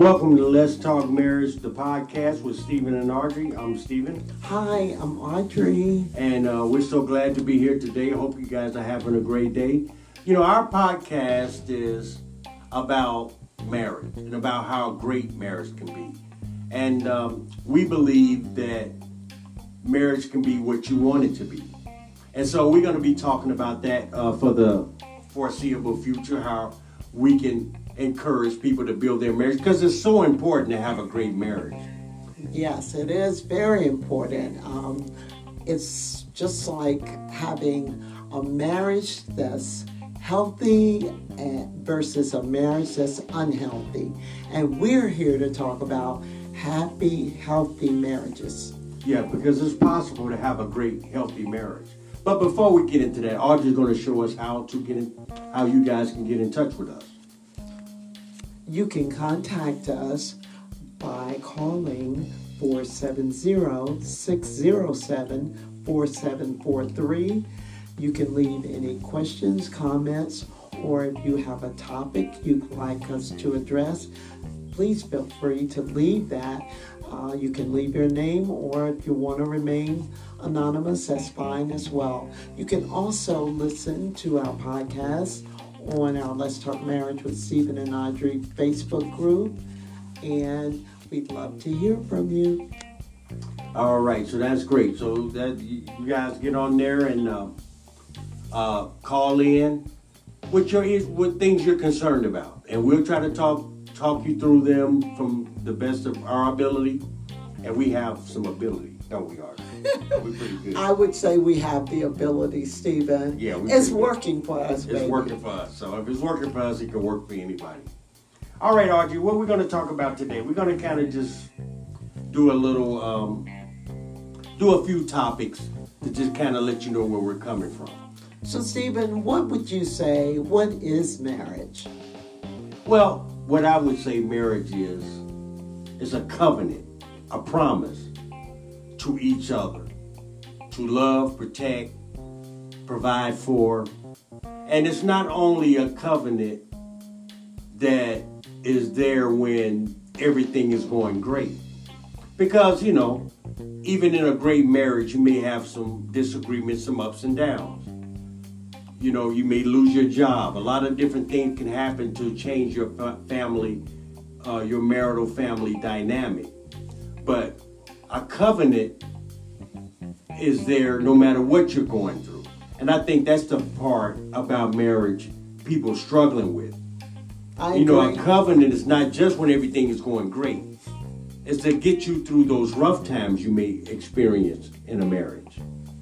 Welcome to Let's Talk Marriage, the podcast with Stephen and Audrey. I'm Stephen. Hi, I'm Audrey. And we're so glad to be here today. Hope you guys are having a great day. You know, our podcast is about marriage and about how great marriage can be. And we believe that marriage can be what you want it to be. And so we're going to be talking about that for the foreseeable future, how we can encourage people to build their marriage, because it's so important to have a great marriage. Yes, it is very important. It's just like having a marriage that's healthy versus a marriage that's unhealthy. And we're here to talk about happy, healthy marriages. Yeah, because it's possible to have a great, healthy marriage. But before we get into that, Audrey's going to show us how you guys can get in touch with us. You can contact us by calling 470-607-4743. You can leave any questions, comments, or if you have a topic you'd like us to address, please feel free to leave that. You can leave your name, or if you want to remain anonymous, that's fine as well. You can also listen to our podcast on our Let's Talk Marriage with Stephen and Audrey Facebook group, and we'd love to hear from you. All right, so that's great. So that you guys get on there and call in with things you're concerned about, and we'll try to talk you through them from the best of our ability. And we have some ability, don't we, Audrey? We're pretty good. I would say we have the ability, Stephen. Yeah, it's working for us, baby. It's working for us. So if it's working for us, it can work for anybody. All right, Audrey, what we're going to talk about today, we're going to kind of just do a few topics to just kind of let you know where we're coming from. So, Stephen, what would you say? What is marriage? Well, what I would say marriage is a covenant, a promise to each other, to love, protect, provide for. And it's not only a covenant that is there when everything is going great. Because, you know, even in a great marriage, you may have some disagreements, some ups and downs. You know, you may lose your job. A lot of different things can happen to change your family, your marital family dynamic. But a covenant is there no matter what you're going through. And I think that's the part about marriage people struggling with. I agree. A covenant is not just when everything is going great. It's to get you through those rough times you may experience in a marriage.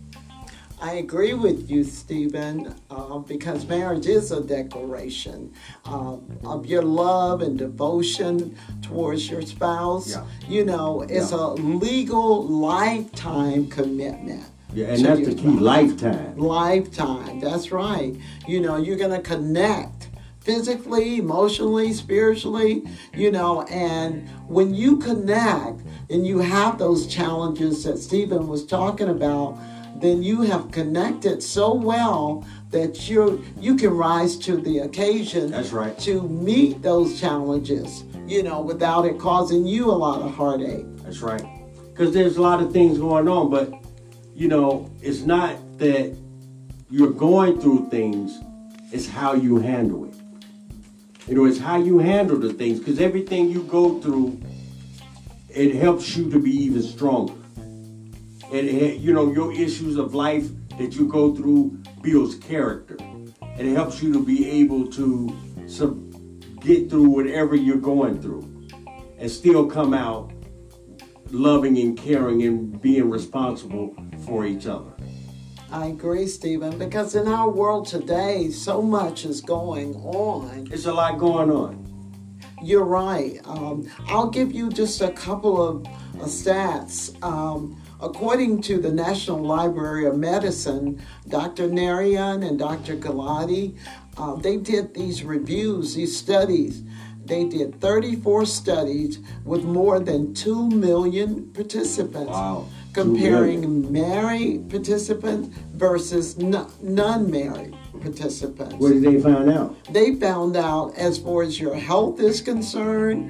I agree with you, Stephen, because marriage is a declaration of your love and devotion towards your spouse. Yeah. You know, it's a legal lifetime commitment. Yeah, and that's the key, lifetime. Lifetime, that's right. You know, you're going to connect physically, emotionally, spiritually, and when you connect and you have those challenges that Stephen was talking about, then you have connected so well that you can rise to the occasion. That's right. To meet those challenges, without it causing you a lot of heartache. That's right. Because there's a lot of things going on, but, it's not that you're going through things, it's how you handle it. It's how you handle the things, because everything you go through, it helps you to be even stronger. And, your issues of life that you go through builds character. And it helps you to be able to get through whatever you're going through and still come out loving and caring and being responsible for each other. I agree, Stephen, because in our world today, so much is going on. It's a lot going on. You're right. I'll give you just a couple of stats. According to the National Library of Medicine, Dr. Narayan and Dr. Galati, they did these reviews, these studies. They did 34 studies with more than 2 million participants. Wow. Comparing married participants versus non-married participants. What did they find out? They found out, as far as your health is concerned,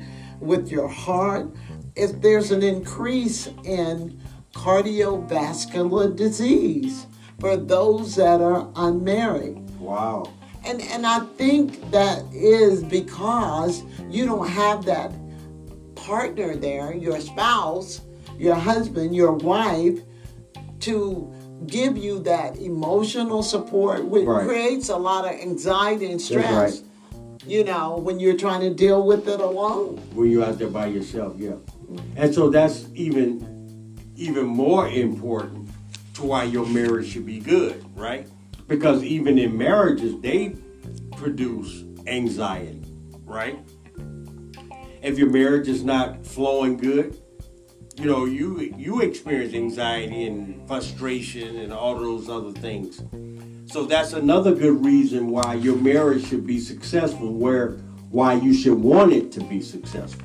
with your heart. If there's an increase in cardiovascular disease for those that are unmarried. Wow. And I think that is because you don't have that partner there, your spouse, your husband, your wife, to give you that emotional support, which creates a lot of anxiety and stress, you know, when you're trying to deal with it alone. When you're out there by yourself, yeah. And so that's even more important to why your marriage should be good, right? Because even in marriages, they produce anxiety, right? If your marriage is not flowing good, you know, you experience anxiety and frustration and all those other things. So that's another good reason why your marriage should be successful, why you should want it to be successful.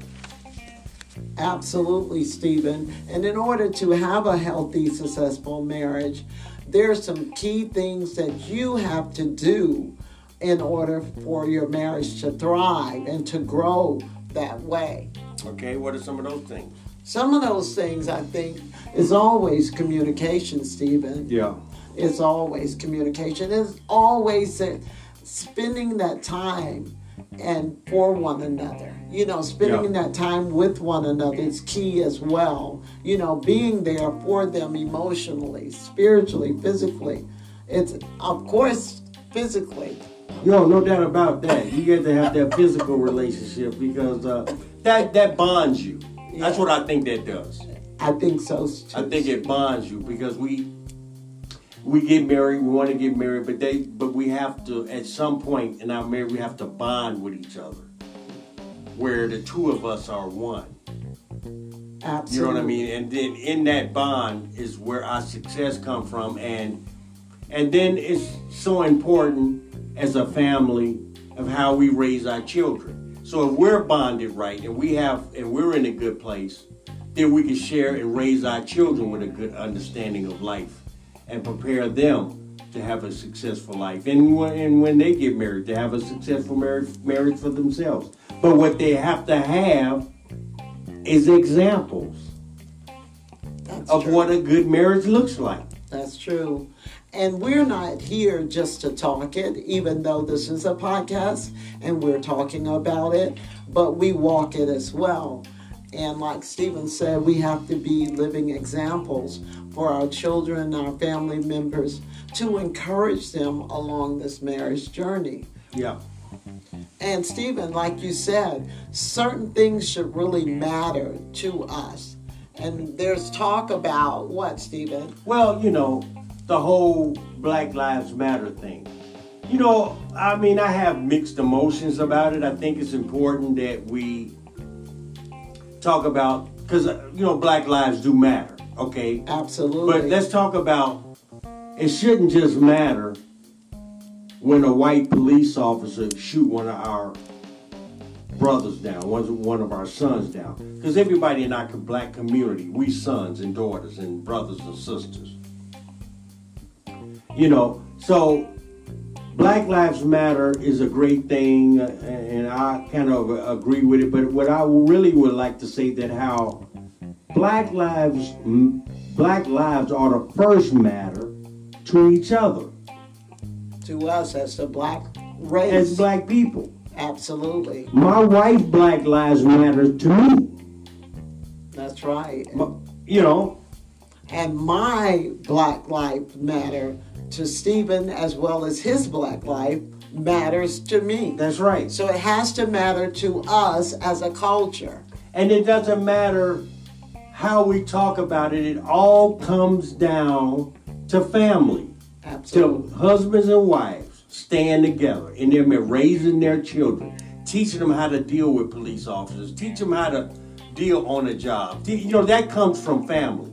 Absolutely, Stephen. And in order to have a healthy, successful marriage, there's some key things that you have to do in order for your marriage to thrive and to grow that way. Okay, what are some of those things? Some of those things, I think, is always communication, Stephen. Yeah. It's always communication. It's always spending that time and for one another. You know, spending that time with one another is key as well. You know, being there for them emotionally, spiritually, physically. It's, of course, physically. Yo, no doubt about that. You get to have that physical relationship because that bonds you. Yeah. That's what I think that does. I think so too. I think it bonds you because we get married, we want to get married, but we have to, at some point in our marriage, we have to bond with each other, where the two of us are one. Absolutely. You know what I mean? And then in that bond is where our success comes from, and then it's so important as a family of how we raise our children. So if we're bonded right and we're in a good place, then we can share and raise our children with a good understanding of life and prepare them to have a successful life. And when they get married, to have a successful marriage for themselves. But what they have to have is examples of what a good marriage looks like. That's true. And we're not here just to talk it, even though this is a podcast and we're talking about it, but we walk it as well. And like Stephen said, we have to be living examples for our children, our family members, to encourage them along this marriage journey. Yeah. And Stephen, like you said, certain things should really matter to us. And there's talk about what, Stephen? Well, you know, the whole Black Lives Matter thing. You know, I mean, I have mixed emotions about it. I think it's important that we talk about, because, you know, Black lives do matter, okay? Absolutely. But let's talk about, it shouldn't just matter when a white police officer shoot one of our brothers down, one of our sons down. Because everybody in our black community, we sons and daughters and brothers and sisters. You know, so Black Lives Matter is a great thing, and I kind of agree with it. But what I really would like to say that how Black lives ought to first matter to each other. To us as the black race. As black people. Absolutely. My wife, Black Lives Matter to me. That's right. You know. And my Black Lives Matter to Stephen, as well as his Black life, matters to me. That's right. So it has to matter to us as a culture. And it doesn't matter how we talk about it. It all comes down to family. Absolutely. To husbands and wives staying together and them raising their children, teaching them how to deal with police officers, teach them how to deal on a job. You know, that comes from family.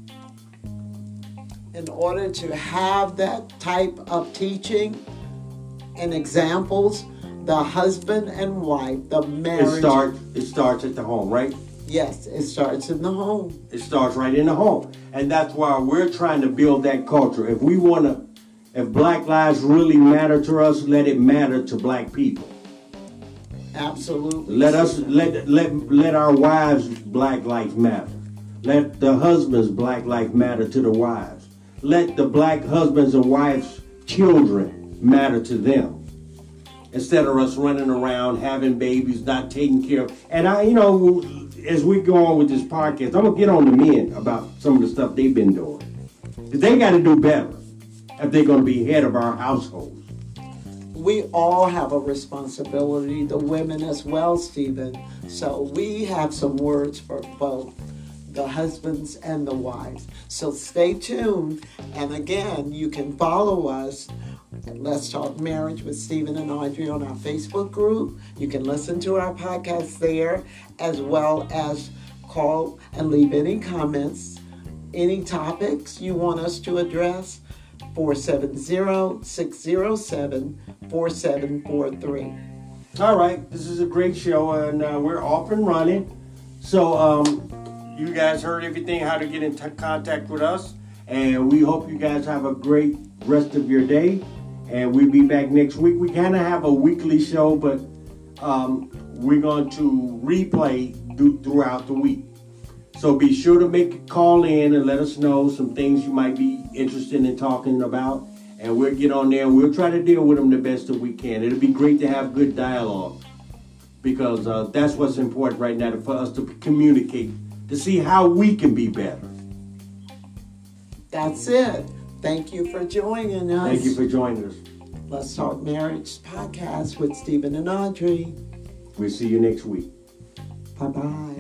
In order to have that type of teaching and examples, the husband and wife, the marriage. It starts at the home, right? Yes, it starts in the home. It starts right in the home. And that's why we're trying to build that culture. If Black lives really matter to us, let it matter to black people. Absolutely. Let our wives Black Lives Matter. Let the husbands Black Lives Matter to the wives. Let the black husbands and wives' children matter to them. Instead of us running around having babies, not taking care of. And as we go on with this podcast, I'm gonna get on the men about some of the stuff they've been doing. Because they got to do better if they're gonna be head of our households. We all have a responsibility, the women as well, Stephen. So we have some words for both the husbands and the wives. So stay tuned. And again, you can follow us at Let's Talk Marriage with Stephen and Audrey on our Facebook group. You can listen to our podcast there, as well as call and leave any comments, any topics you want us to address. 470-607-4743. All right, this is a great show, and we're off and running. So you guys heard everything, how to get in contact with us, and we hope you guys have a great rest of your day, and we'll be back next week. We kind of have a weekly show, but we're going to replay throughout the week. So be sure to make a call in and let us know some things you might be interested in talking about. And we'll get on there and we'll try to deal with them the best that we can. It'll be great to have good dialogue because that's what's important right now, for us to communicate, to see how we can be better. That's it. Thank you for joining us. Thank you for joining us. Let's Talk Marriage podcast with Stephen and Audrey. We'll see you next week. Bye-bye.